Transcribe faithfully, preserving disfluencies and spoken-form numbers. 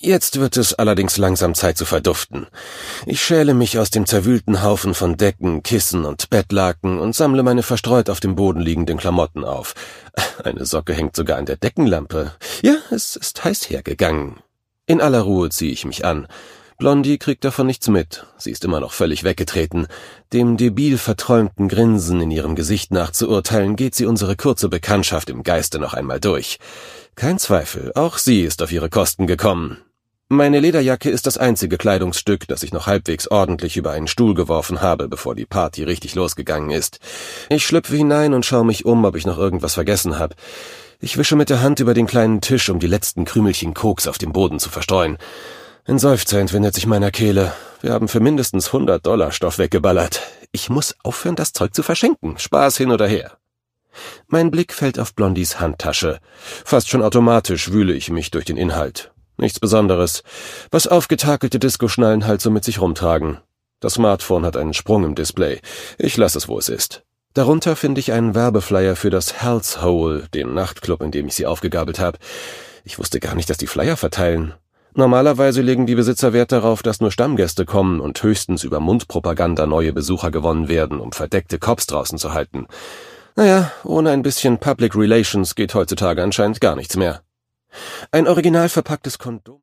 Jetzt wird es allerdings langsam Zeit zu verduften. Ich schäle mich aus dem zerwühlten Haufen von Decken, Kissen und Bettlaken und sammle meine verstreut auf dem Boden liegenden Klamotten auf. Eine Socke hängt sogar an der Deckenlampe. Ja, es ist heiß hergegangen. In aller Ruhe ziehe ich mich an. Blondie kriegt davon nichts mit. Sie ist immer noch völlig weggetreten. Dem debil verträumten Grinsen in ihrem Gesicht nach zu urteilen, geht sie unsere kurze Bekanntschaft im Geiste noch einmal durch. Kein Zweifel, auch sie ist auf ihre Kosten gekommen. Meine Lederjacke ist das einzige Kleidungsstück, das ich noch halbwegs ordentlich über einen Stuhl geworfen habe, bevor die Party richtig losgegangen ist. Ich schlüpfe hinein und schaue mich um, ob ich noch irgendwas vergessen habe. Ich wische mit der Hand über den kleinen Tisch, um die letzten Krümelchen Koks auf dem Boden zu verstreuen. Ein Seufzer entwindet sich meiner Kehle. Wir haben für mindestens hundert Dollar Stoff weggeballert. Ich muss aufhören, das Zeug zu verschenken. Spaß hin oder her. Mein Blick fällt auf Blondies Handtasche. Fast schon automatisch wühle ich mich durch den Inhalt. Nichts Besonderes. Was aufgetakelte Disco-Schnallen halt so mit sich rumtragen. Das Smartphone hat einen Sprung im Display. Ich lasse es, wo es ist. Darunter finde ich einen Werbeflyer für das Health Hole, den Nachtclub, in dem ich sie aufgegabelt habe. Ich wusste gar nicht, dass die Flyer verteilen. Normalerweise legen die Besitzer Wert darauf, dass nur Stammgäste kommen und höchstens über Mundpropaganda neue Besucher gewonnen werden, um verdeckte Cops draußen zu halten. Naja, ohne ein bisschen Public Relations geht heutzutage anscheinend gar nichts mehr. Ein original verpacktes Kondom.